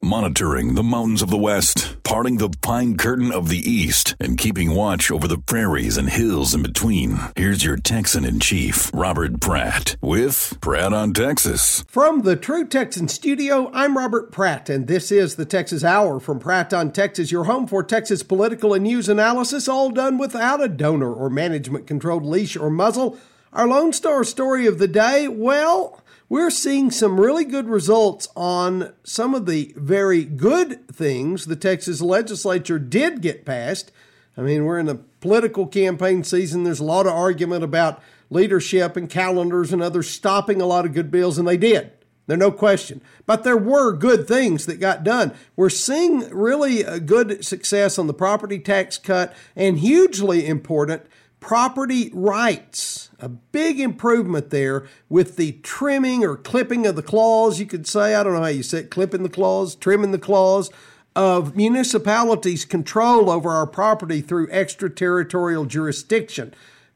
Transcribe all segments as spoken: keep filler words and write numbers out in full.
monitoring the mountains of the West, parting the pine curtain of the East, and keeping watch over the prairies and hills in between. Here's your Texan-in-Chief, Robert Pratt, with Pratt on Texas. From the True Texan Studio, I'm Robert Pratt, and this is the Texas Hour from Pratt on Texas, your home for Texas political and news analysis, all done without a donor or management-controlled leash or muzzle. Our Lone Star story of the day, well, we're seeing some really good results on some of the very good things the Texas legislature did get passed. I mean, we're in the political campaign season. There's a lot of argument about leadership and calendars and others stopping a lot of good bills, and they did. There's no question. But there were good things that got done. We're seeing really a good success on the property tax cut, and hugely important, property rights. A big improvement there with the trimming or clipping of the claws, you could say. I don't know how you say it, clipping the claws, trimming the claws of municipalities' control over our property through extraterritorial jurisdiction.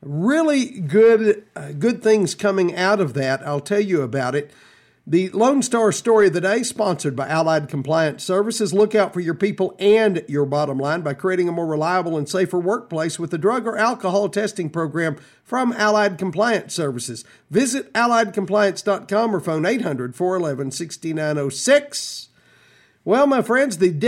Really good, uh, good things coming out of that. I'll tell you about it. The Lone Star Story of the Day, sponsored by Allied Compliance Services. Look out for your people and your bottom line by creating a more reliable and safer workplace with the drug or alcohol testing program from Allied Compliance Services. Visit allied compliance dot com or phone eight hundred, four one one, six nine zero six. Well, my friends, the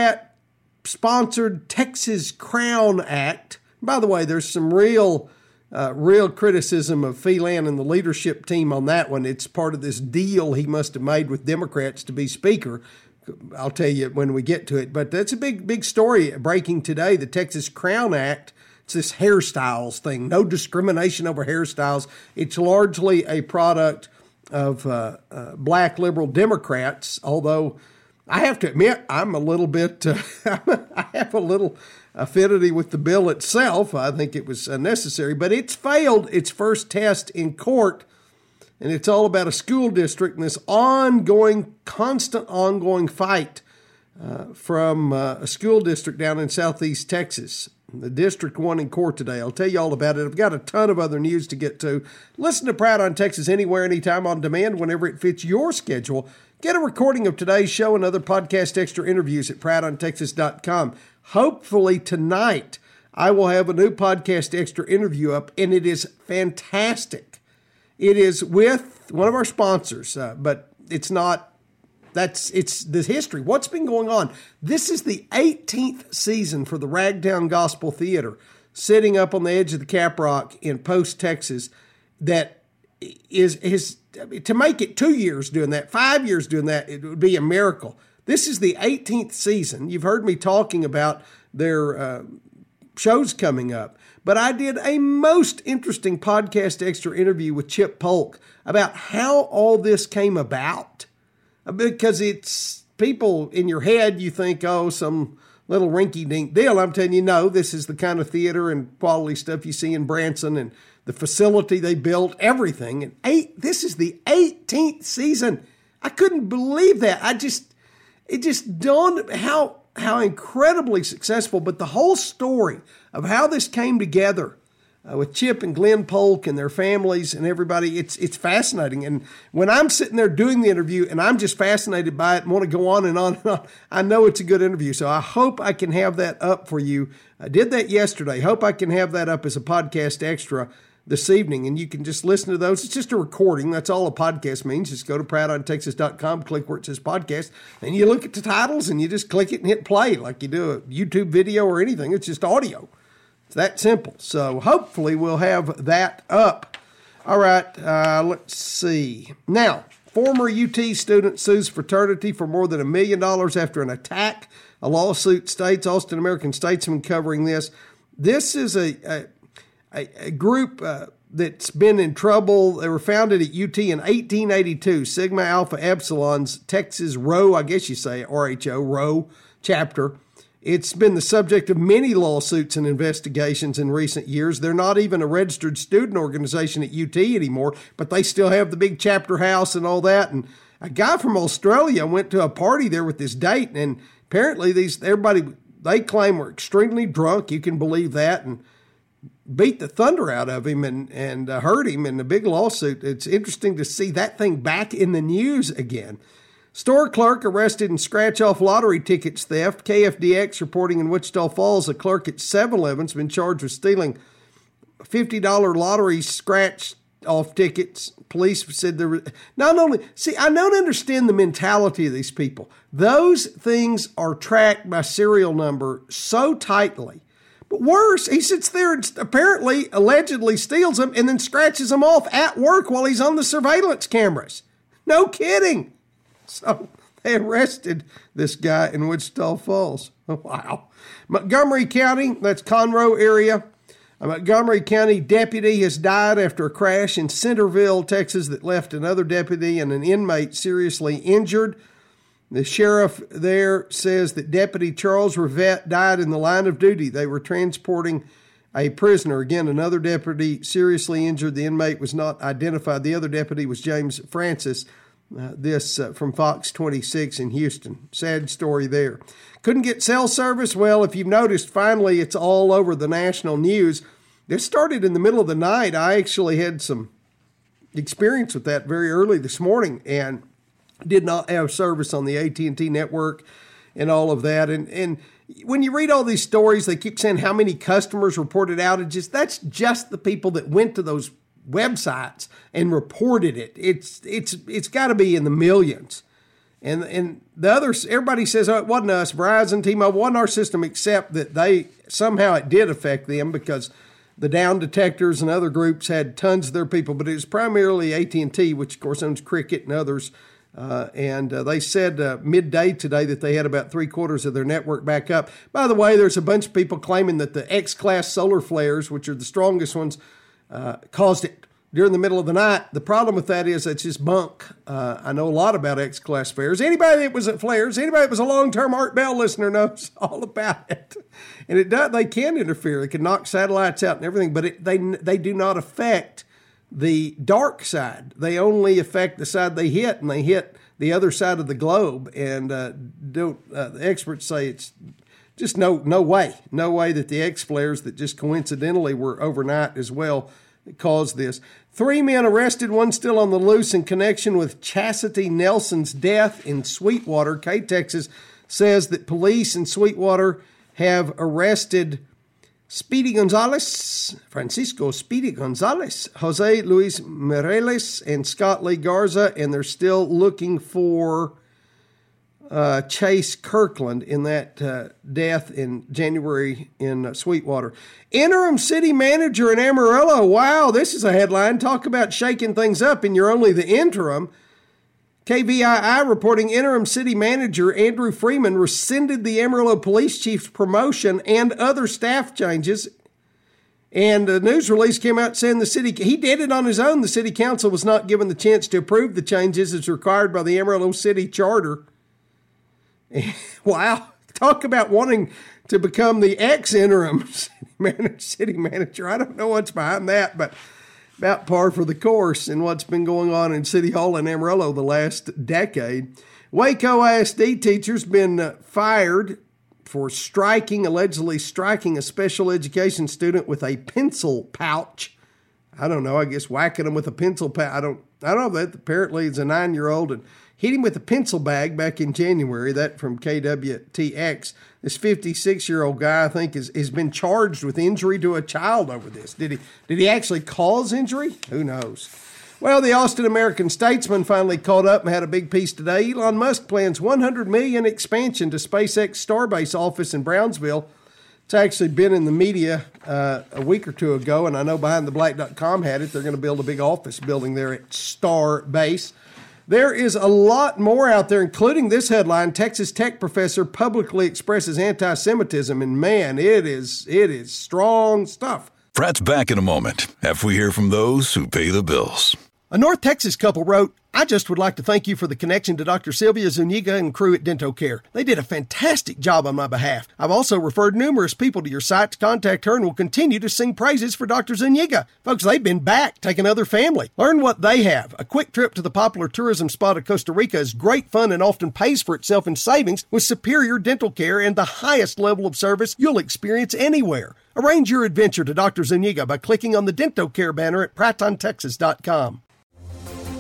Democrat-sponsored Texas Crown Act. By the way, there's some real... Uh, real criticism of Phelan and the leadership team on that one. It's part of this deal he must have made with Democrats to be Speaker. I'll tell you when we get to it. But that's a big, big story breaking today. The Texas Crown Act, it's this hairstyles thing. No discrimination over hairstyles. It's largely a product of uh, uh, black liberal Democrats, although I have to admit I'm a little bit, uh, I have a little affinity with the bill itself. I think it was unnecessary, but it's failed its first test in court, and it's all about a school district and this ongoing, constant ongoing fight uh, from uh, a school district down in southeast Texas. The district won in court today. I'll tell you all about it. I've got a ton of other news to get to. Listen to Pratt on Texas anywhere, anytime, on demand, whenever it fits your schedule. Get a recording of today's show and other podcast extra interviews at pratt on texas dot com. Hopefully tonight I will have a new podcast extra interview up, and it is fantastic. It is with one of our sponsors, uh, but it's not, that's, it's the history. What's been going on? This is the eighteenth season for the Ragtown Gospel Theater, sitting up on the edge of the Caprock in Post, Texas, that is, is to make it two years doing that, five years doing that, it would be a miracle. This is the eighteenth season. You've heard me talking about their uh, shows coming up, but I did a most interesting podcast extra interview with Chip Polk about how all this came about, because it's people in your head, you think, oh, some little rinky-dink deal. I'm telling you, no, this is the kind of theater and quality stuff you see in Branson, and the facility they built, everything. And eight, this is the eighteenth season. I couldn't believe that. I just, it just dawned how, how incredibly successful, but the whole story of how this came together uh, with Chip and Glenn Polk and their families and everybody, it's, it's fascinating. And when I'm sitting there doing the interview and I'm just fascinated by it and want to go on and on and on, I know it's a good interview. So I hope I can have that up for you. I did that yesterday. Hope I can have that up as a podcast extra this evening, and you can just listen to those. It's just a recording. That's all a podcast means. Just go to pratt on texas dot com, click where it says podcast, and you look at the titles, and you just click it and hit play like you do a YouTube video or anything. It's just audio. It's that simple. So hopefully we'll have that up. All right, uh, let's see. Now, former U T student sues fraternity for more than a million dollars after an attack. A lawsuit states, Austin American Statesman covering this. This is a... a A, a group uh, that's been in trouble. They were founded at U T in eighteen eighty-two, Sigma Alpha Epsilon's Texas Rho, I guess you say R H O, Rho chapter. It's been the subject of many lawsuits and investigations in recent years. They're not even a registered student organization at U T anymore, but they still have the big chapter house and all that. And a guy from Australia went to a party there with this date, and apparently these everybody, they claim, were extremely drunk. You can believe that. And beat the thunder out of him and, and uh, hurt him in a big lawsuit. It's interesting to see that thing back in the news again. Store clerk arrested in scratch-off lottery tickets theft. K F D X reporting in Wichita Falls, a clerk at seven eleven's been charged with stealing fifty dollars lottery scratch-off tickets. Police said there were not only, see, I don't understand the mentality of these people. Those things are tracked by serial number so tightly. But worse, he sits there and apparently, allegedly steals them and then scratches them off at work while he's on the surveillance cameras. No kidding. So they arrested this guy in Wichita Falls. Wow. Montgomery County, that's Conroe area. A Montgomery County deputy has died after a crash in Centerville, Texas, that left another deputy and an inmate seriously injured. The sheriff there says that Deputy Charles Rivette died in the line of duty. They were transporting a prisoner. Again, another deputy seriously injured. The inmate was not identified. The other deputy was James Francis. Uh, this uh, from Fox twenty-six in Houston. Sad story there. Couldn't get cell service? Well, if you've noticed, finally it's all over the national news. This started in the middle of the night. I actually had some experience with that very early this morning and did not have service on the A T and T network and all of that. And, and when you read all these stories, they keep saying how many customers reported outages. That's just the people that went to those websites and reported it. It's it's it's got to be in the millions. And and the others, everybody says, oh, it wasn't us, Verizon, T-Mobile, wasn't our system, except that they somehow it did affect them because the down detectors and other groups had tons of their people, but it was primarily A T and T, which of course owns Cricket and others. Uh, and uh, they said uh, midday today that they had about three quarters of their network back up. By the way, there's a bunch of people claiming that the X-class solar flares, which are the strongest ones, Uh, caused it during the middle of the night. The problem with that is it's just bunk. Uh, I know a lot about X-class flares. Anybody that was at flares, anybody that was a long-term Art Bell listener knows all about it. And it does, they can interfere. They can knock satellites out and everything, but it, they they do not affect the dark side. They only affect the side they hit, and they hit the other side of the globe. And uh, don't, uh, the experts say it's just no no way, no way that the X flares that just coincidentally were overnight as well caused this. Three men arrested, one still on the loose in connection with Chastity Nelson's death in Sweetwater. K Texas says that police in Sweetwater have arrested Speedy Gonzalez, Francisco Speedy Gonzalez, Jose Luis Mireles, and Scott Lee Garza, and they're still looking for Uh, Chase Kirkland in that uh, death in January in uh, Sweetwater. Interim city manager in Amarillo. Wow, this is a headline. Talk about shaking things up, and you're only the interim. K V I I reporting interim city manager Andrew Freeman rescinded the Amarillo police chief's promotion and other staff changes. And the news release came out saying the city, he did it on his own. The city council was not given the chance to approve the changes as required by the Amarillo city charter. Wow, talk about wanting to become the ex-interim city manager. I don't know what's behind that, but about par for the course in what's been going on in City Hall in Amarillo the last decade. Waco I S D teacher's been uh, fired for striking, allegedly striking a special education student with a pencil pouch. I don't know, I guess whacking him with a pencil pouch. I don't, I don't know that. Apparently it's a nine-year-old and hit him with a pencil bag back in January. That from K W T X. This fifty-six-year-old guy, I think, is, has been charged with injury to a child over this. Did he did he actually cause injury? Who knows? Well, the Austin American-Statesman finally caught up and had a big piece today. Elon Musk plans one hundred million dollars expansion to SpaceX Starbase office in Brownsville. It's actually been in the media uh, a week or two ago, and I know behind the black dot com had it. They're going to build a big office building there at Starbase. There is a lot more out there, including this headline: Texas Tech professor publicly expresses anti-Semitism, and man, it is it is strong stuff. Pratt's back in a moment after we hear from those who pay the bills. A North Texas couple wrote, I just would like to thank you for the connection to Doctor Sylvia Zuniga and crew at DentoCare. They did a fantastic job on my behalf. I've also referred numerous people to your site to contact her and will continue to sing praises for Doctor Zuniga. Folks, they've been back, taking other family. Learn what they have. A quick trip to the popular tourism spot of Costa Rica is great fun and often pays for itself in savings with superior dental care and the highest level of service you'll experience anywhere. Arrange your adventure to Doctor Zuniga by clicking on the DentoCare banner at Pratt on Texas dot com.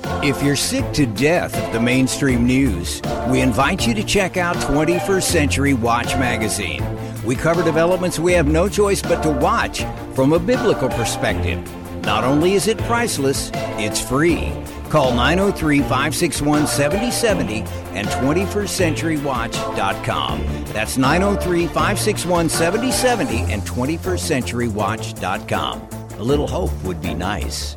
If you're sick to death of the mainstream news, we invite you to check out twenty-first Century Watch magazine. We cover developments we have no choice but to watch from a biblical perspective. Not only is it priceless, it's free. Call nine oh three, five six one, seven oh seven oh and twenty-first century watch dot com. That's nine oh three, five six one, seven oh seven oh and twenty-first century watch dot com. A little hope would be nice.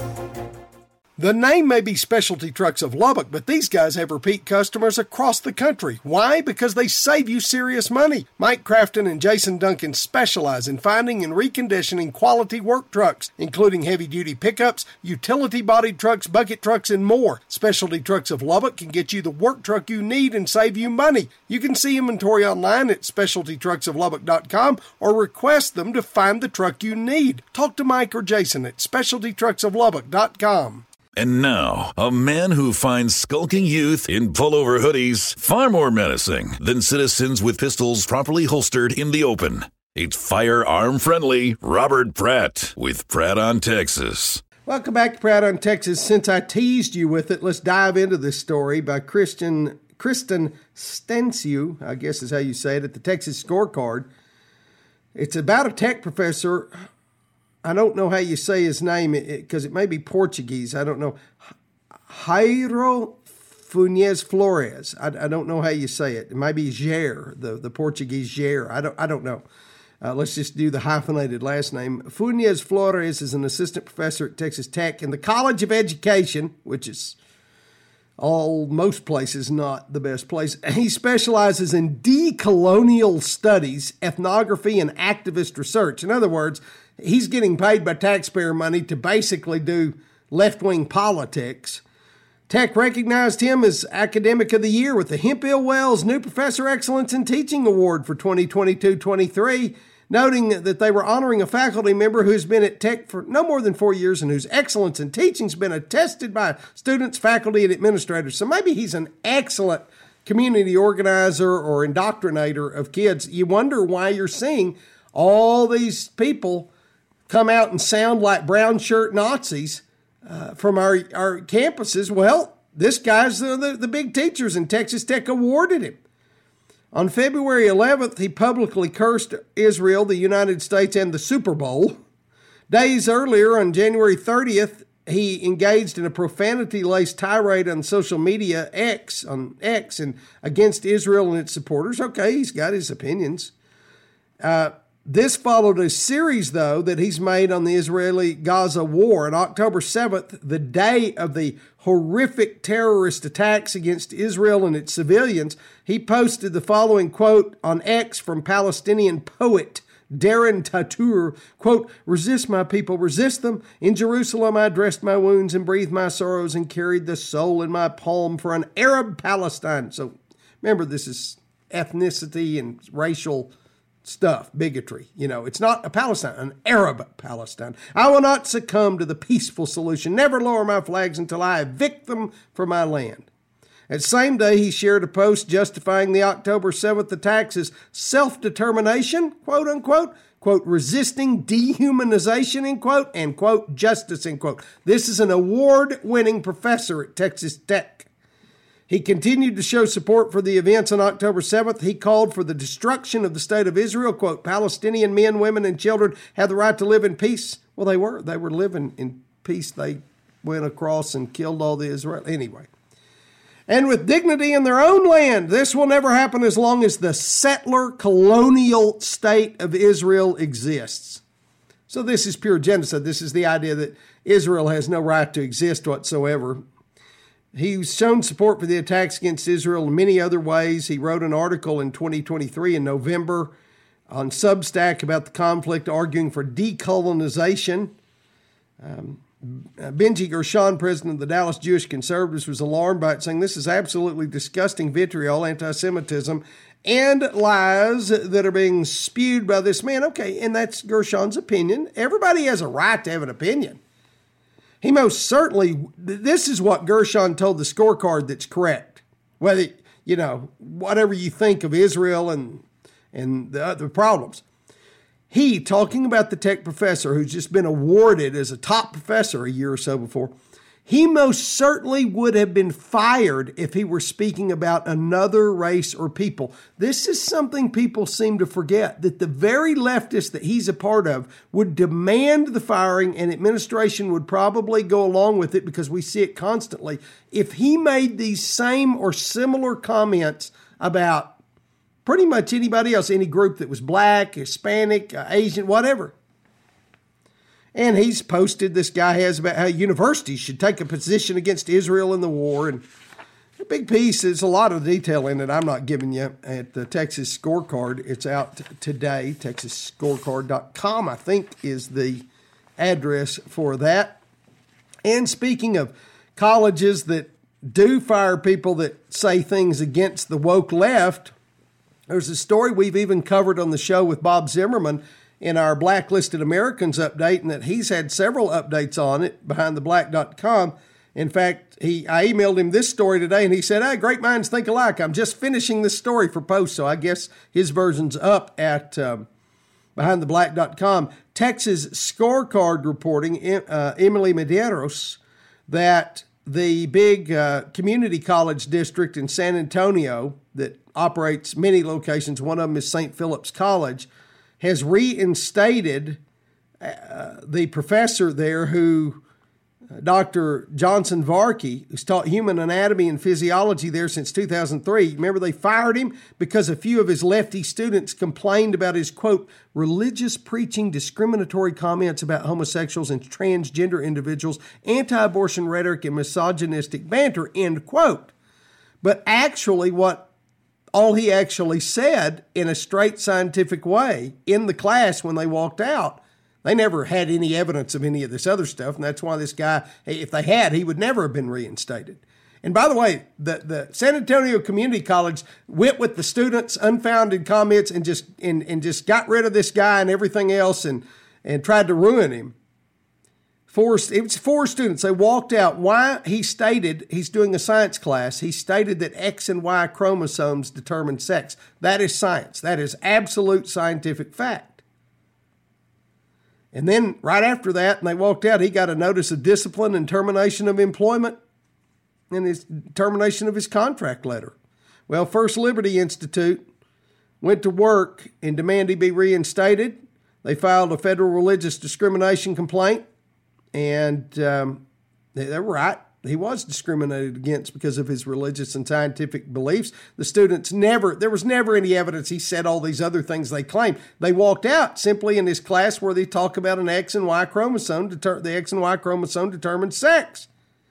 The name may be Specialty Trucks of Lubbock, but these guys have repeat customers across the country. Why? Because they save you serious money. Mike Crafton and Jason Duncan specialize in finding and reconditioning quality work trucks, including heavy-duty pickups, utility-bodied trucks, bucket trucks, and more. Specialty Trucks of Lubbock can get you the work truck you need and save you money. You can see inventory online at specialty trucks of lubbock dot com or request them to find the truck you need. Talk to Mike or Jason at specialty trucks of lubbock dot com. And now, a man who finds skulking youth in pullover hoodies far more menacing than citizens with pistols properly holstered in the open. It's firearm-friendly Robert Pratt with Pratt on Texas. Welcome back to Pratt on Texas. Since I teased you with it, let's dive into this story by Christian, Kristen Stensiu, I guess is how you say it, at the Texas Scorecard. It's about a tech professor. I don't know how you say his name because it, it may be Portuguese. I don't know. Jairo Funes Flores. I, I don't know how you say it. It might be Jair, the, the Portuguese Jair. I don't I don't know. Uh, let's just do the hyphenated last name. Funes Flores is an assistant professor at Texas Tech in the College of Education, which is all most places not the best place. He specializes in decolonial studies, ethnography, and activist research. In other words, he's getting paid by taxpayer money to basically do left-wing politics. Tech recognized him as Academic of the Year with the Hemphill Wells New Professor Excellence in Teaching Award for twenty twenty-two twenty-three, noting that they were honoring a faculty member who's been at Tech for no more than four years and whose excellence in teaching has been attested by students, faculty, and administrators. So maybe he's an excellent community organizer or indoctrinator of kids. You wonder why you're seeing all these people come out and sound like brown shirt Nazis uh, from our, our campuses. Well, this guy's the, the, the big teachers, and Texas Tech awarded him. On February eleventh, he publicly cursed Israel, the United States, and the Super Bowl. Days earlier, on January thirtieth, he engaged in a profanity-laced tirade on social media X, on X, and against Israel and its supporters. Okay, he's got his opinions. Uh, This followed a series, though, that he's made on the Israeli-Gaza war. On October seventh, the day of the horrific terrorist attacks against Israel and its civilians, he posted the following quote on X from Palestinian poet Darren Tatur, quote, "Resist my people, resist them. In Jerusalem I dressed my wounds and breathed my sorrows and carried the soul in my palm for an Arab Palestine." So remember, this is ethnicity and racial stuff, bigotry. You know, it's not a Palestine, an Arab Palestine. "I will not succumb to the peaceful solution, never lower my flags until I evict them from my land." That same day, he shared a post justifying the October seventh attacks as self-determination, quote unquote, quote, resisting dehumanization, end quote, and quote, justice, end quote. This is an award-winning professor at Texas Tech. He continued to show support for the events on October seventh. He called for the destruction of the state of Israel. Quote, "Palestinian men, women, and children have the right to live in peace." Well, they were. They were living in peace. They went across and killed all the Israel. Anyway. "And with dignity in their own land. This will never happen as long as the settler colonial state of Israel exists." So this is pure genocide. This is the idea that Israel has no right to exist whatsoever. He's shown support for the attacks against Israel in many other ways. He wrote an article in twenty twenty-three in November on Substack about the conflict, arguing for decolonization. Um, Benji Gershon, president of the Dallas Jewish Conservatives, was alarmed by it, saying this is absolutely disgusting vitriol, anti-Semitism, and lies that are being spewed by this man. Okay, and that's Gershon's opinion. Everybody has a right to have an opinion. He most certainly, this is what Gershon told the scorecard that's correct. Whether, you know, whatever you think of Israel and and the other problems. He, talking about the tech professor who's just been awarded as a top professor a year or so before, He most certainly would have been fired if he were speaking about another race or people. This is something people seem to forget, that the very leftists that he's a part of would demand the firing, and administration would probably go along with it because we see it constantly. If he made these same or similar comments about pretty much anybody else, any group that was black, Hispanic, uh, Asian, whatever. And he's posted, this guy has, about how universities should take a position against Israel in the war. And a big piece, there's a lot of detail in it I'm not giving you at the Texas Scorecard. It's out today. Texas Scorecard dot com, I think, is the address for that. And speaking of colleges that do fire people that say things against the woke left, there's a story we've even covered on the show with Bob Zimmerman in our Blacklisted Americans update, and that he's had several updates on it, behind the black dot com. In fact, he I emailed him this story today, and he said, hey, great minds think alike. I'm just finishing this story for post, so I guess his version's up at um, behind the black dot com. Texas Scorecard reporting, uh, Emily Medeiros, that the big uh, community college district in San Antonio that operates many locations, one of them is Saint Philip's College, has reinstated uh, the professor there who, uh, Doctor Johnson Varkey, who's taught human anatomy and physiology there since two thousand three. Remember, they fired him because a few of his lefty students complained about his, quote, religious preaching, discriminatory comments about homosexuals and transgender individuals, anti-abortion rhetoric, and misogynistic banter, end quote. But actually what all he actually said in a straight scientific way in the class when they walked out, they never had any evidence of any of this other stuff. And that's why this guy, if they had, he would never have been reinstated. And by the way, the, the San Antonio Community College went with the students' unfounded comments and just and, and just got rid of this guy and everything else and, and tried to ruin him. Four, it was four students. They walked out. Why? He stated, he's doing a science class. He stated that X and Y chromosomes determine sex. That is science. That is absolute scientific fact. And then right after that, and they walked out, he got a notice of discipline and termination of employment and his termination of his contract letter. Well, First Liberty Institute went to work and demanded he be reinstated. They filed a federal religious discrimination complaint. And um, they're right. He was discriminated against because of his religious and scientific beliefs. The students never, there was never any evidence he said all these other things they claimed. They walked out simply in this class where they talk about an X and Y chromosome, deter- the X and Y chromosome determines sex.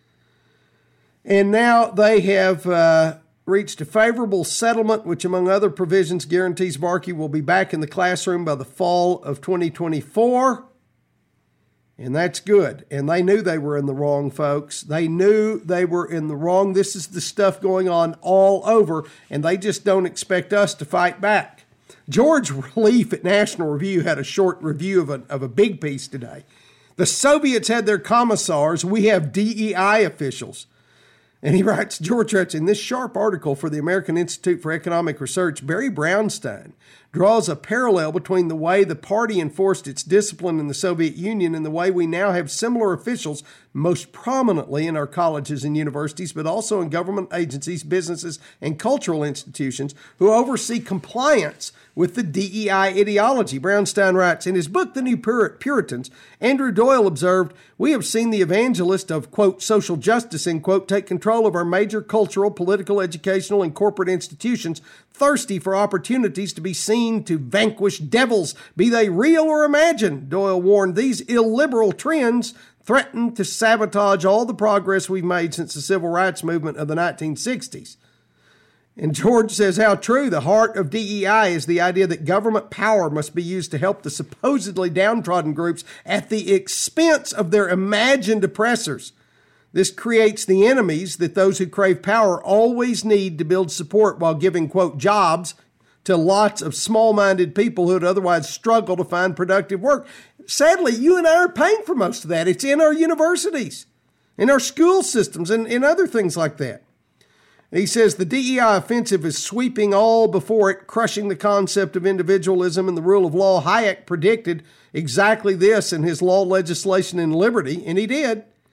And now they have uh, reached a favorable settlement, which among other provisions guarantees Varkey will be back in the classroom by the fall of twenty twenty-four. And that's good. And they knew they were in the wrong, folks. They knew they were in the wrong. This is the stuff going on all over, and they just don't expect us to fight back. George Relief at National Review had a short review of a, of a big piece today. The Soviets had their commissars. We have D E I officials. And he writes, George writes, in this sharp article for the American Institute for Economic Research, Barry Brownstein draws a parallel between the way the party enforced its discipline in the Soviet Union and the way we now have similar officials, most prominently in our colleges and universities, but also in government agencies, businesses, and cultural institutions, who oversee compliance with the D E I ideology. Brownstein writes, in his book, The New Pur- Puritans, Andrew Doyle observed, we have seen the evangelist of, quote, social justice, end quote, take control of our major cultural, political, educational, and corporate institutions, thirsty for opportunities to be seen to vanquish devils, be they real or imagined. Doyle warned these illiberal trends threaten to sabotage all the progress we've made since the civil rights movement of the nineteen sixties. And George says how true. The heart of D E I is the idea that government power must be used to help the supposedly downtrodden groups at the expense of their imagined oppressors. This creates the enemies that those who crave power always need to build support while giving, quote, jobs to lots of small-minded people who would otherwise struggle to find productive work. Sadly, you and I are paying for most of that. It's in our universities, in our school systems, and in other things like that. He says the D E I offensive is sweeping all before it, crushing the concept of individualism and the rule of law. Hayek predicted exactly this in his Law, Legislation, and Liberty, and he did.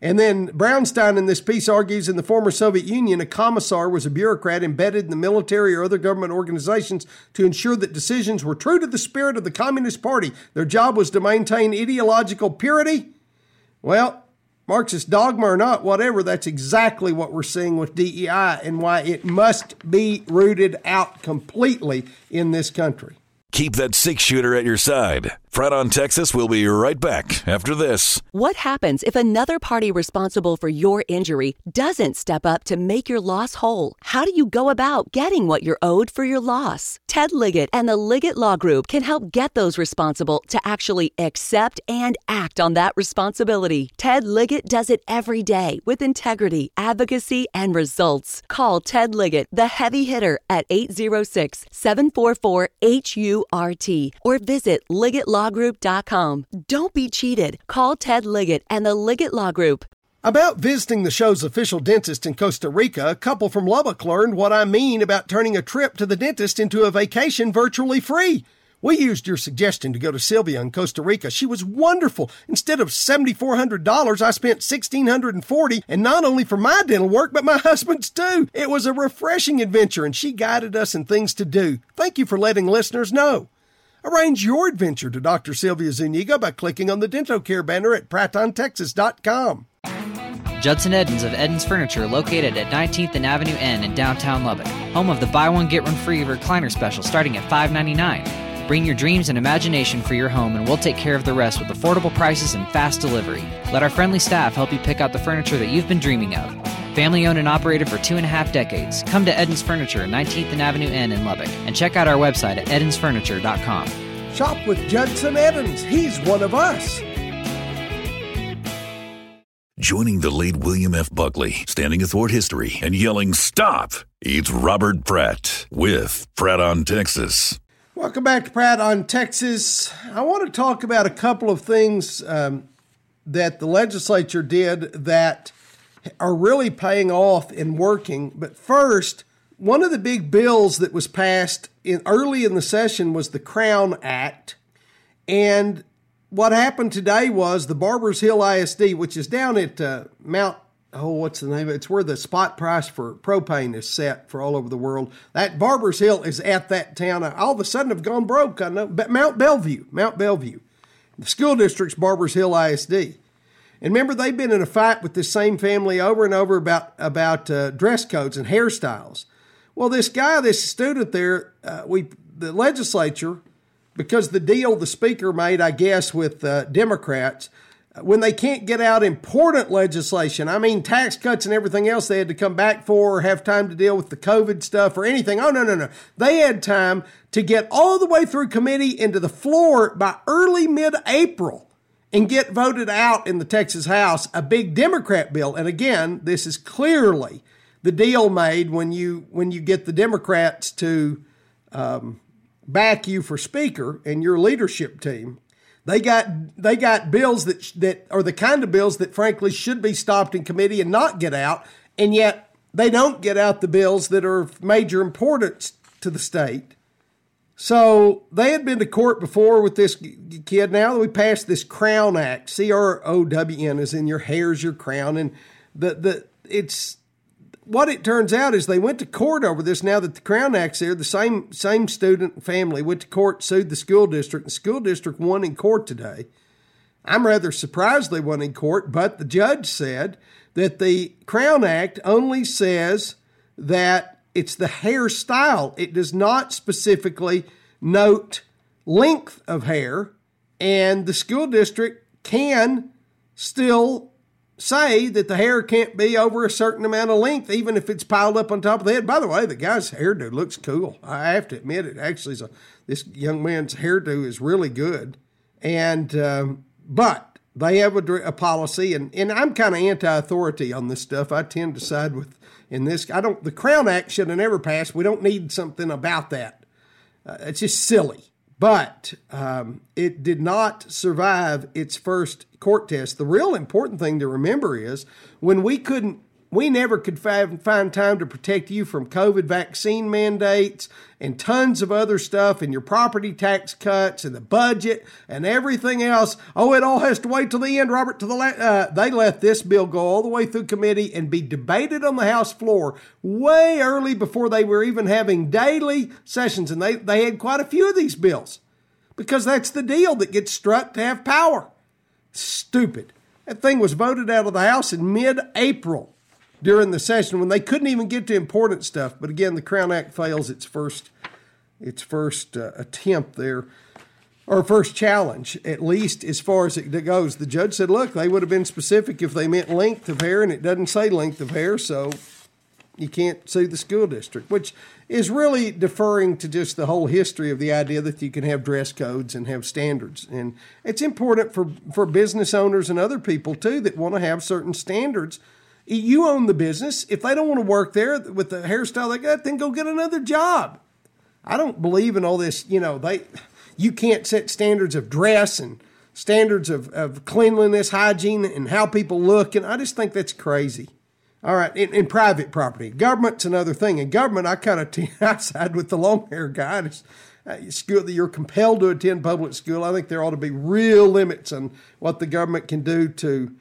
And then Brownstein in this piece argues in the former Soviet Union, a commissar was a bureaucrat embedded in the military or other government organizations to ensure that decisions were true to the spirit of the Communist Party. Their job was to maintain ideological purity. Well, Marxist dogma or not, whatever, that's exactly what we're seeing with D E I and why it must be rooted out completely in this country. Keep that six-shooter at your side. Pratt on Texas will be right back after this. What happens if another party responsible for your injury doesn't step up to make your loss whole? How do you go about getting what you're owed for your loss? Ted Liggett and the Liggett Law Group can help get those responsible to actually accept and act on that responsibility. Ted Liggett does it every day with integrity, advocacy, and results. Call Ted Liggett, the heavy hitter, at eight oh six, seven four four, H U R T or visit Liggett Law Group dot com. Don't be cheated. Call Ted Liggett and the Liggett Law Group. About visiting the show's official dentist in Costa Rica, a couple from Lubbock learned what I mean about turning a trip to the dentist into a vacation virtually free. We used your suggestion to go to Sylvia in Costa Rica. She was wonderful. Instead of seven thousand four hundred dollars, I spent one thousand six hundred forty dollars, and not only for my dental work, but my husband's too. It was a refreshing adventure, and she guided us in things to do. Thank you for letting listeners know. Arrange your adventure to Doctor Sylvia Zuniga by clicking on the Dental Care banner at Pratt on Texas dot com. Judson Edens of Edens Furniture, located at nineteenth and Avenue N in downtown Lubbock, home of the buy one get one free recliner special starting at five ninety-nine. Bring your dreams and imagination for your home, and we'll take care of the rest with affordable prices and fast delivery. Let our friendly staff help you pick out the furniture that you've been dreaming of. Family owned and operated for two and a half decades. Come to Edens Furniture, nineteenth and Avenue N in Lubbock, and check out our website at edens furniture dot com. Shop with Judson Edens. He's one of us. Joining the late William F. Buckley, standing athwart history and yelling, "Stop!" It's Robert Pratt with Pratt on Texas. Welcome back to Pratt on Texas. I want to talk about a couple of things um, that the legislature did that are really paying off and working. But first, one of the big bills that was passed in early in the session was the Crown Act. And what happened today was the Barbers Hill I S D, which is down at uh, Mount, oh, what's the name of it? It's where the spot price for propane is set for all over the world. That Barbers Hill is at that town. I all of a sudden have gone broke, I know. But Mount Bellevue, Mount Bellevue. The school district's Barbers Hill I S D. And remember, they've been in a fight with this same family over and over about, about uh, dress codes and hairstyles. Well, this guy, this student there, uh, we the legislature, because the deal the speaker made, I guess, with uh, Democrats, when they can't get out important legislation, I mean, tax cuts and everything else they had to come back for or have time to deal with the COVID stuff or anything. Oh, no, no, no. They had time to get all the way through committee into the floor by early mid-April and get voted out in the Texas House, a big Democrat bill. And again, this is clearly the deal made when you when you get the Democrats to um, back you for speaker and your leadership team. They got they got bills that that are the kind of bills that frankly should be stopped in committee and not get out, and yet they don't get out the bills that are of major importance to the state. So they had been to court before with this kid. Now that we passed this Crown Act, C R O W N is in your hair's your crown, and the the it's what it turns out is they went to court over this. Now that the Crown Act's there, the same same student and family went to court, sued the school district, and the school district won in court today. I'm rather surprised they won in court, but the judge said that the Crown Act only says that it's the hairstyle. It does not specifically note length of hair, and the school district can still say that the hair can't be over a certain amount of length, even if it's piled up on top of the head. By the way, the guy's hairdo looks cool. I have to admit it. Actually, so this young man's hairdo is really good. And um, but they have a, a policy, and, and I'm kind of anti-authority on this stuff. I tend to side with in this. I don't. The Crown Act should have never passed. We don't need something about that. Uh, it's just silly. But um, it did not survive its first court test. The real important thing to remember is when we couldn't We never could find time to protect you from COVID vaccine mandates and tons of other stuff and your property tax cuts and the budget and everything else. Oh, it all has to wait till the end, Robert. To the la- uh, they let this bill go all the way through committee and be debated on the House floor way early before they were even having daily sessions. And they, they had quite a few of these bills because that's the deal that gets struck to have power. Stupid. That thing was voted out of the House in mid-April. During the session when they couldn't even get to important stuff. But again, the Crown Act fails its first its first uh, attempt there, or first challenge, at least as far as it goes. The judge said, look, they would have been specific if they meant length of hair, and it doesn't say length of hair, so you can't sue the school district, which is really deferring to just the whole history of the idea that you can have dress codes and have standards. And it's important for, for business owners and other people, too, that want to have certain standards. You own the business. If they don't want to work there with the hairstyle they got, then go get another job. I don't believe in all this, you know, they, you can't set standards of dress and standards of, of cleanliness, hygiene, and how people look. And I just think that's crazy. All right, in, in private property. Government's another thing. In government, I kind of t- I side with the long hair guy. Just, uh, school that you're compelled to attend public school. I think there ought to be real limits on what the government can do to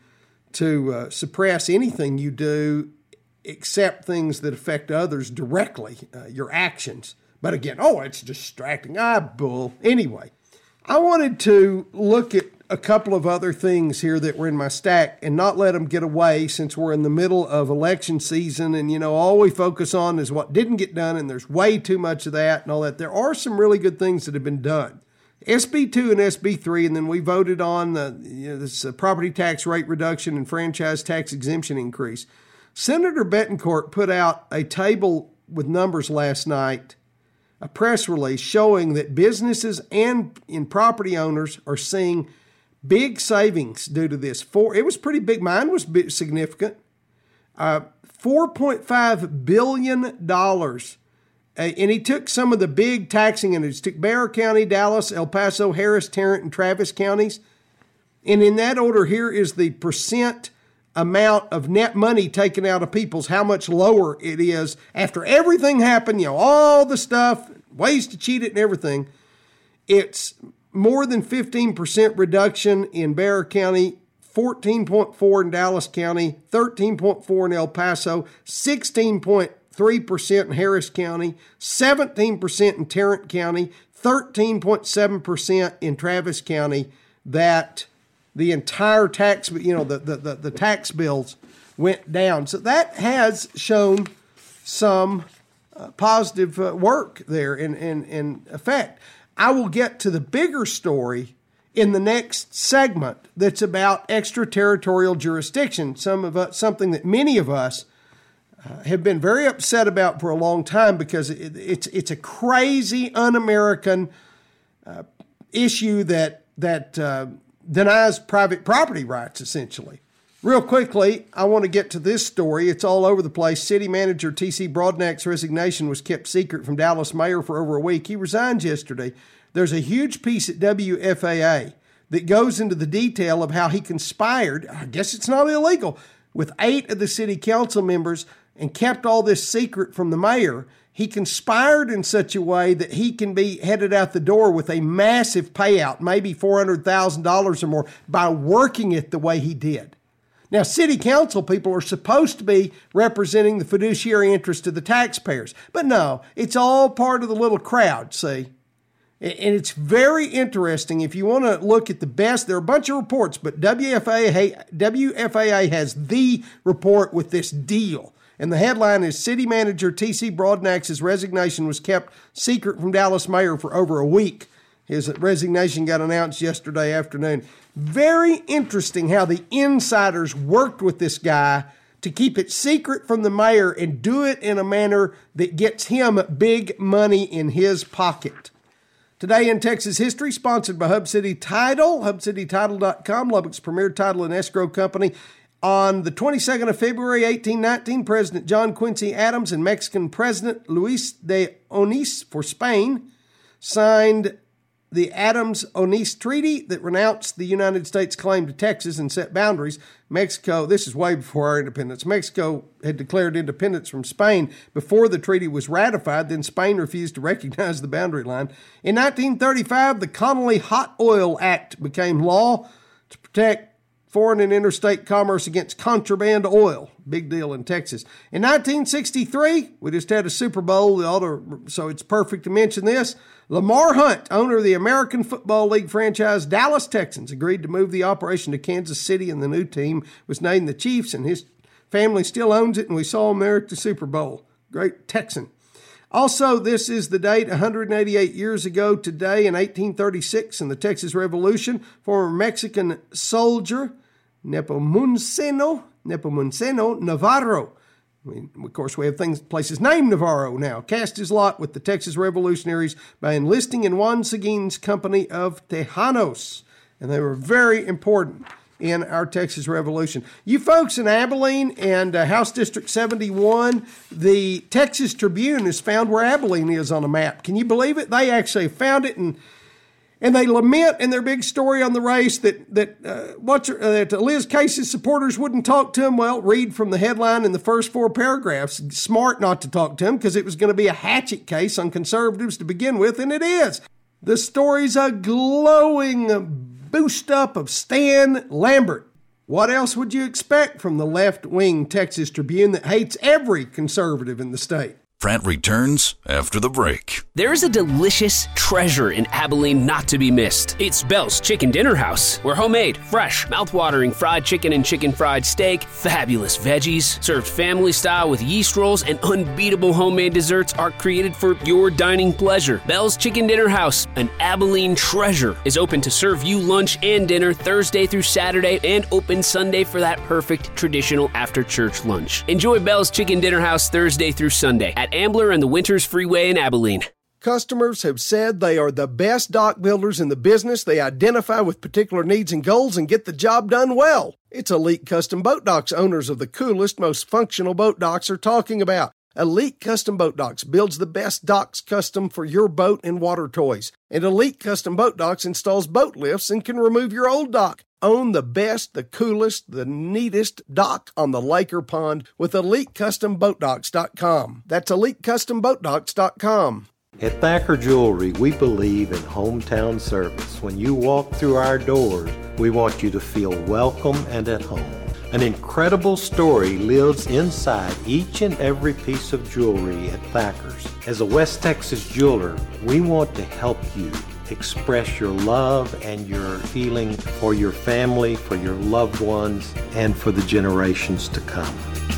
to uh, suppress anything you do except things that affect others directly, uh, your actions. But again, oh, it's distracting. Ah, bull. Anyway, I wanted to look at a couple of other things here that were in my stack and not let them get away since we're in the middle of election season. And, you know, all we focus on is what didn't get done, and there's way too much of that and all that. There are some really good things that have been done. S B two and S B three, and then we voted on the, you know, this uh, property tax rate reduction and franchise tax exemption increase. Senator Bettencourt put out a table with numbers last night, a press release showing that businesses and in property owners are seeing big savings due to this. Four, it was pretty big. Mine was big, significant. Uh, four point five billion dollars. Uh, and he took some of the big taxing entities, took Bexar County, Dallas, El Paso, Harris, Tarrant, and Travis counties. And in that order, here is the percent amount of net money taken out of people's, how much lower it is after everything happened, you know, all the stuff, ways to cheat it and everything. It's more than fifteen percent reduction in Bexar County, fourteen point four in Dallas County, thirteen point four in El Paso, sixteen point three percent in Harris County, seventeen percent in Tarrant County, thirteen point seven percent in Travis County, that the entire tax, you know, the, the, the, the tax bills went down. So that has shown some uh, positive uh, work there in, in, in effect. I will get to the bigger story in the next segment that's about extraterritorial jurisdiction, some of us, something that many of us Uh, have been very upset about for a long time because it, it's it's a crazy un-American uh, issue that that uh, denies private property rights, essentially. Real quickly, I want to get to this story. It's all over the place. City manager T C Broadnack's resignation was kept secret from Dallas mayor for over a week. He resigned yesterday. There's a huge piece at W F A A that goes into the detail of how he conspired, I guess it's not illegal, with eight of the city council members and kept all this secret from the mayor. He conspired in such a way that he can be headed out the door with a massive payout, maybe four hundred thousand dollars or more, by working it the way he did. Now, city council people are supposed to be representing the fiduciary interest of the taxpayers. But no, it's all part of the little crowd, see? And it's very interesting. If you want to look at the best, there are a bunch of reports, but W F A A, W F A A has the report with this deal. And the headline is, City Manager T C Broadnack's resignation was kept secret from Dallas Mayor for over a week. His resignation got announced yesterday afternoon. Very interesting how the insiders worked with this guy to keep it secret from the mayor and do it in a manner that gets him big money in his pocket. Today in Texas History, sponsored by Hub City Title, hub city title dot com, Lubbock's premier title and escrow company. On the twenty-second of February, eighteen nineteen, President John Quincy Adams and Mexican President Luis de Onís for Spain signed the Adams-Onis Treaty that renounced the United States' claim to Texas and set boundaries. Mexico, this is way before our independence, Mexico had declared independence from Spain before the treaty was ratified. Then Spain refused to recognize the boundary line. In nineteen thirty-five, the Connolly Hot Oil Act became law to protect foreign and interstate commerce against contraband oil. Big deal in Texas. In nineteen sixty-three, we just had a Super Bowl, so it's perfect to mention this. Lamar Hunt, owner of the American Football League franchise Dallas Texans, agreed to move the operation to Kansas City, and the new team was named the Chiefs, and his family still owns it, and we saw him there at the Super Bowl. Great Texan. Also, this is the date one hundred eighty-eight years ago today in eighteen thirty-six in the Texas Revolution. Former Mexican soldier Nepomuceno, Nepomuceno Navarro, I mean, of course, we have things, places named Navarro now, cast his lot with the Texas Revolutionaries by enlisting in Juan Seguin's company of Tejanos, and they were very important in our Texas Revolution. You folks in Abilene and uh, House District seventy-one, the Texas Tribune has found where Abilene is on a map. Can you believe it? They actually found it, and And they lament in their big story on the race that that uh, what's her, uh, that Liz Casey's supporters wouldn't talk to him. Well, read from the headline in the first four paragraphs. Smart not to talk to him because it was going to be a hatchet case on conservatives to begin with, and it is. The story's a glowing boost up of Stan Lambert. What else would you expect from the left-wing Texas Tribune that hates every conservative in the state? Pratt returns after the break. There's a delicious treasure in Abilene not to be missed. It's Bell's Chicken Dinner House, where homemade, fresh, mouth-watering fried chicken and chicken fried steak, fabulous veggies, served family style with yeast rolls, and unbeatable homemade desserts are created for your dining pleasure. Bell's Chicken Dinner House, an Abilene treasure, is open to serve you lunch and dinner Thursday through Saturday and open Sunday for that perfect traditional after-church lunch. Enjoy Bell's Chicken Dinner House Thursday through Sunday at Ambler and the Winters Freeway in Abilene. Customers have said they are the best dock builders in the business. They identify with particular needs and goals and get the job done well. It's Elite Custom Boat Docks, owners of the coolest, most functional boat docks, are talking about. Elite Custom Boat Docks builds the best docks custom for your boat and water toys. And Elite Custom Boat Docks installs boat lifts and can remove your old dock. Own the best, the coolest, the neatest dock on the lake or pond with elite custom boat docks dot com. That's elite custom boat docks dot com. At Thacker Jewelry, we believe in hometown service. When you walk through our doors, we want you to feel welcome and at home. An incredible story lives inside each and every piece of jewelry at Thacker's. As a West Texas jeweler, we want to help you express your love and your feeling for your family, for your loved ones, and for the generations to come.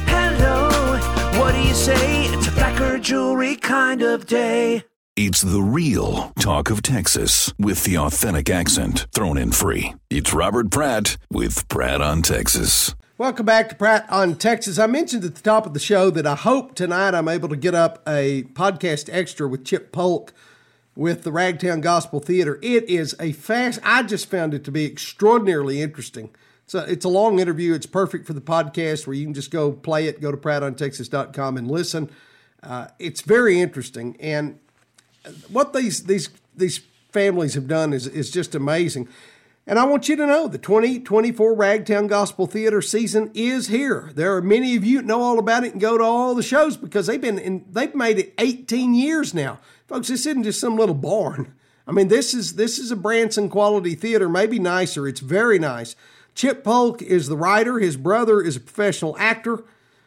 Hello, what do you say? It's a Thacker Jewelry kind of day. It's the real talk of Texas with the authentic accent thrown in free. It's Robert Pratt with Pratt on Texas. Welcome back to Pratt on Texas. I mentioned at the top of the show that I hope tonight I'm able to get up a podcast extra with Chip Polk with the Ragtown Gospel Theater. It is a fast, I just found it to be extraordinarily interesting. So it's a long interview. It's perfect for the podcast where you can just go play it, go to pratt on texas dot com and listen. Uh, it's very interesting. And what these these these families have done is, is just amazing. And I want you to know the twenty twenty-four Ragtown Gospel Theater season is here. There are many of you that know all about it and go to all the shows because they've been in, they've made it eighteen years now. Folks, this isn't just some little barn. I mean, this is this is a Branson quality theater, maybe nicer. It's very nice. Chip Polk is the writer. His brother is a professional actor.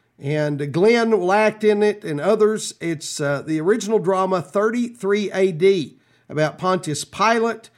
And Glenn will act in it and others. It's uh, the original drama thirty-three A D about Pontius Pilate,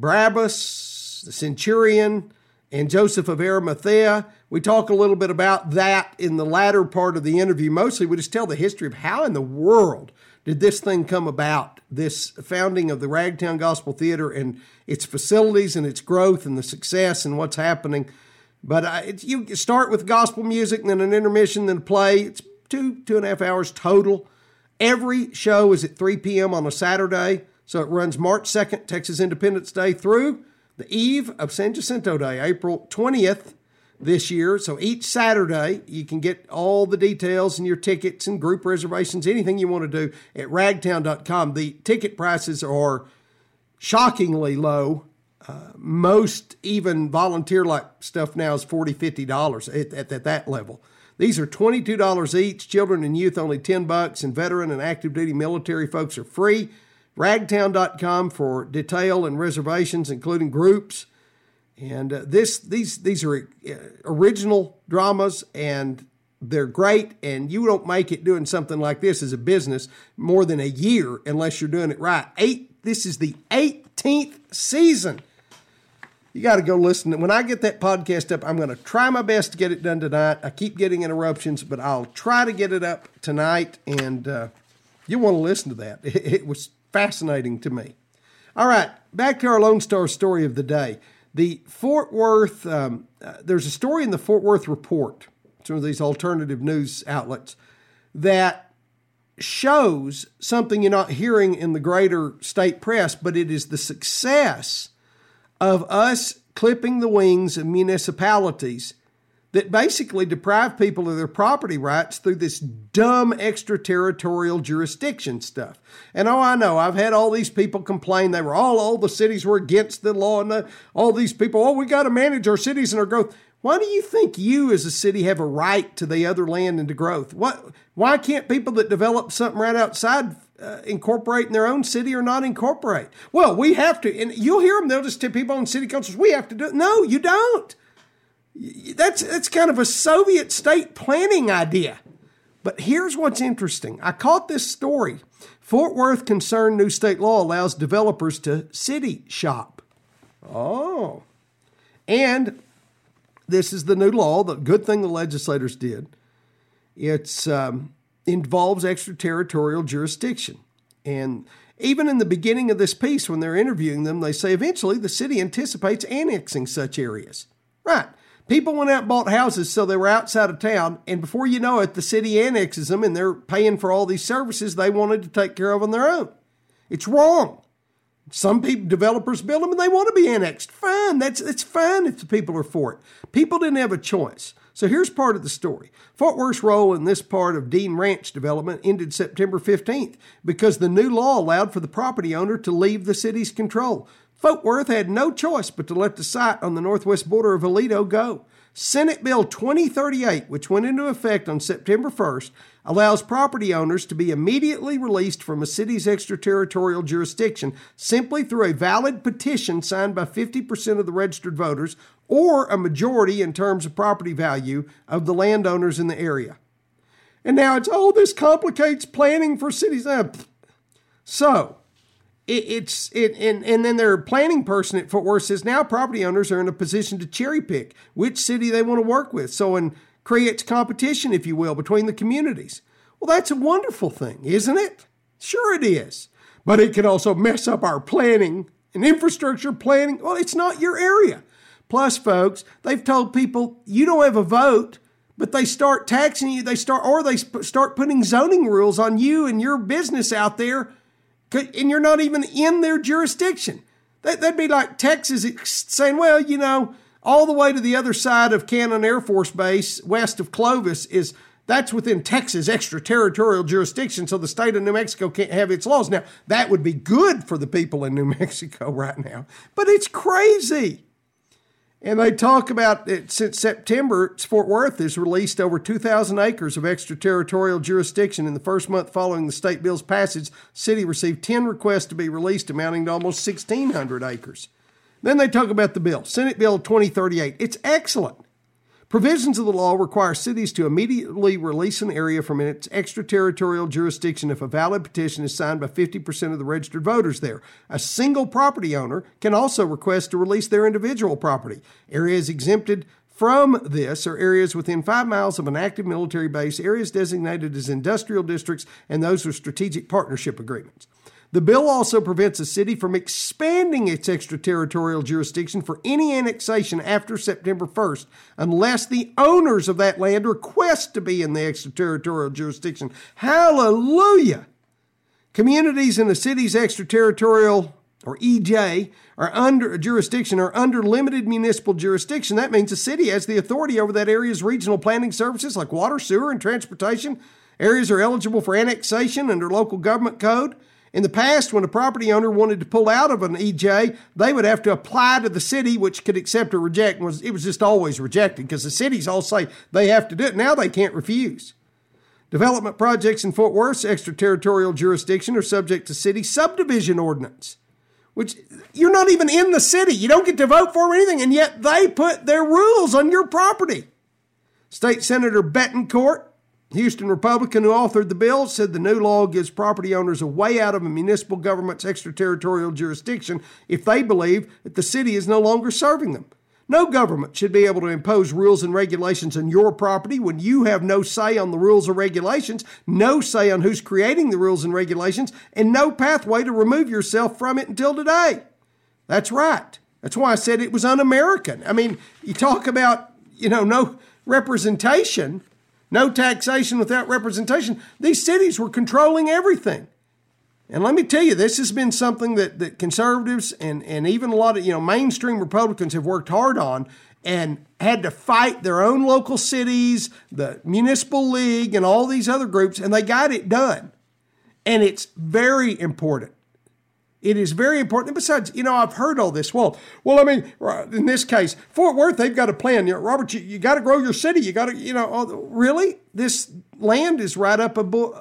Barabbas, the centurion, and Joseph of Arimathea. We talk a little bit about that in the latter part of the interview. Mostly we just tell the history of how in the world did this thing come about, this founding of the Ragtown Gospel Theater and its facilities and its growth and the success and what's happening. But uh, it's, you start with gospel music and then an intermission, then a play. It's two, two and a half hours total. Every show is at three p.m. on a Saturday. So it runs March second, Texas Independence Day, through the eve of San Jacinto Day, April twentieth this year. So each Saturday, you can get all the details and your tickets and group reservations, anything you want to do at ragtown dot com. The ticket prices are shockingly low. Uh, most even volunteer-like stuff now is forty dollars, fifty dollars at, at, at that level. These are twenty-two dollars each. Children and youth only ten bucks, and veteran and active duty military folks are free. ragtown dot com for detail and reservations, including groups. And uh, this these these are uh, original dramas, and they're great. And you don't make it doing something like this as a business more than a year unless you're doing it right. Eight. This is the eighteenth season. You got to go listen. When I get that podcast up, I'm going to try my best to get it done tonight. I keep getting interruptions, but I'll try to get it up tonight, and uh, you want to listen to that. It, it was fascinating to me. All right, back to our Lone Star story of the day. The Fort Worth, um, uh, there's a story in the Fort Worth Report, some of these alternative news outlets, that shows something you're not hearing in the greater state press, but it is the success of us clipping the wings of municipalities that basically deprive people of their property rights through this dumb extraterritorial jurisdiction stuff. And oh, I know, I've had all these people complain. They were all, all the cities were against the law, and the, all these people, oh, we got to manage our cities and our growth. Why do you think you as a city have a right to the other land and to growth? What? Why can't people that develop something right outside uh, incorporate in their own city or not incorporate? Well, we have to, and you'll hear them, they'll just tell people on city councils, we have to do it. No, you don't. That's, that's kind of a Soviet state planning idea. But here's what's interesting. I caught this story. Fort Worth concerned new state law allows developers to city shop. Oh. And this is the new law, the good thing the legislators did. It's um, involves extraterritorial jurisdiction. And even in the beginning of this piece, when they're interviewing them, they say eventually the city anticipates annexing such areas. Right. People went out and bought houses so they were outside of town, and before you know it, the city annexes them, and they're paying for all these services they wanted to take care of on their own. It's wrong. Some people, developers build them, and they want to be annexed. Fine. That's, that's fine if the people are for it. People didn't have a choice. So here's part of the story. Fort Worth's role in this part of Dean Ranch development ended September fifteenth because the new law allowed for the property owner to leave the city's control. Fort Worth had no choice but to let the site on the northwest border of Aledo go. Senate Bill twenty thirty-eight, which went into effect on September first, allows property owners to be immediately released from a city's extraterritorial jurisdiction simply through a valid petition signed by fifty percent of the registered voters or a majority in terms of property value of the landowners in the area. And now it's, oh, this complicates planning for cities. So, It, it's it, and, and then their planning person at Fort Worth says now property owners are in a position to cherry pick which city they want to work with. So, and creates competition, if you will, between the communities. Well, that's a wonderful thing, isn't it? Sure it is. But it can also mess up our planning and infrastructure planning. Well, it's not your area. Plus, folks, they've told people you don't have a vote, but they start taxing you. They start, or they sp- start putting zoning rules on you and your business out there, and you're not even in their jurisdiction. That, that'd be like Texas saying, well, you know, all the way to the other side of Cannon Air Force Base, west of Clovis, is that's within Texas extraterritorial jurisdiction, so the state of New Mexico can't have its laws. Now, that would be good for the people in New Mexico right now, but it's crazy. And they talk about it since September, Fort Worth has released over two thousand acres of extraterritorial jurisdiction. In the first month following the state bill's passage, the city received ten requests to be released, amounting to almost sixteen hundred acres. Then they talk about the bill, Senate Bill twenty thirty-eight. It's excellent. Provisions of the law require cities to immediately release an area from its extraterritorial jurisdiction if a valid petition is signed by fifty percent of the registered voters there. A single property owner can also request to release their individual property. Areas exempted from this are areas within five miles of an active military base, areas designated as industrial districts, and those with strategic partnership agreements. The bill also prevents a city from expanding its extraterritorial jurisdiction for any annexation after September first, unless the owners of that land request to be in the extraterritorial jurisdiction. Hallelujah! Communities in the city's extraterritorial, or E J, are under jurisdiction are under limited municipal jurisdiction. That means the city has the authority over that area's regional planning services like water, sewer, and transportation. Areas are eligible for annexation under local government code. In the past, when a property owner wanted to pull out of an E J, they would have to apply to the city, which could accept or reject. It was, it was just always rejected because the cities all say they have to do it. Now they can't refuse. Development projects in Fort Worth's extraterritorial jurisdiction are subject to city subdivision ordinance, which you're not even in the city. You don't get to vote for or anything, and yet they put their rules on your property. State Senator Betancourt, Houston Republican who authored the bill, said the new law gives property owners a way out of a municipal government's extraterritorial jurisdiction if they believe that the city is no longer serving them. No government should be able to impose rules and regulations on your property when you have no say on the rules or regulations, no say on who's creating the rules and regulations, and no pathway to remove yourself from it until today. That's right. That's why I said it was un-American. I mean, you talk about, you know, no representation, no taxation without representation. These cities were controlling everything. And let me tell you, this has been something that, that conservatives and, and even a lot of, you know, mainstream Republicans have worked hard on and had to fight their own local cities, the municipal league, and all these other groups, and they got it done. And it's very important. It is very important. And besides, you know, I've heard all this. Well, well, I mean, in this case, Fort Worth, they've got a plan. You know, Robert, you, you got to grow your city. You got to, you know, oh, really? This land is right up above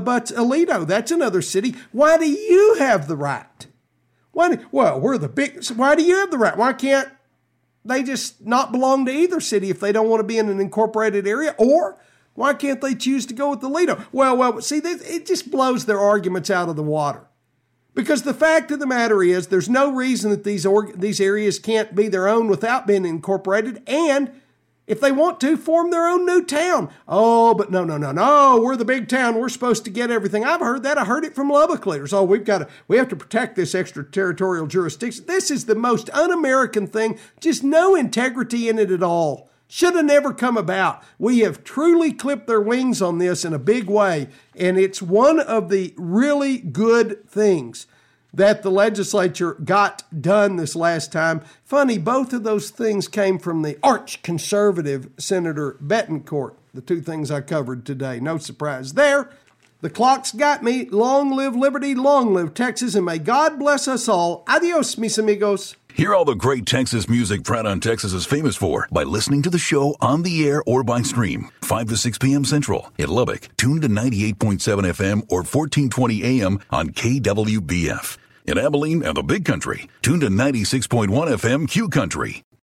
Aledo. That's another city. Why do you have the right? Why? Do, well, we're the big. Why do you have the right? Why can't they just not belong to either city if they don't want to be in an incorporated area? Or why can't they choose to go with Aledo? Well, well, see, it just blows their arguments out of the water. Because the fact of the matter is, there's no reason that these org- these areas can't be their own without being incorporated. And if they want to, form their own new town. Oh, but no, no, no, no. We're the big town. We're supposed to get everything. I've heard that. I heard it from Lubbock leaders. Oh, we've got to, we have to protect this extraterritorial jurisdiction. This is the most un-American thing. Just no integrity in it at all. Should have never come about. We have truly clipped their wings on this in a big way, and it's one of the really good things that the legislature got done this last time. Funny, both of those things came from the arch-conservative Senator Betancourt, the two things I covered today. No surprise there. The clock's got me. Long live liberty, long live Texas, and may God bless us all. Adios, mis amigos. Hear all the great Texas music Pratt on Texas is famous for by listening to the show on the air or by stream. five to six p.m. Central. In Lubbock, tune to ninety-eight point seven F M or fourteen twenty A M on K W B F. In Abilene and the Big Country, tune to ninety-six point one F M Q Country.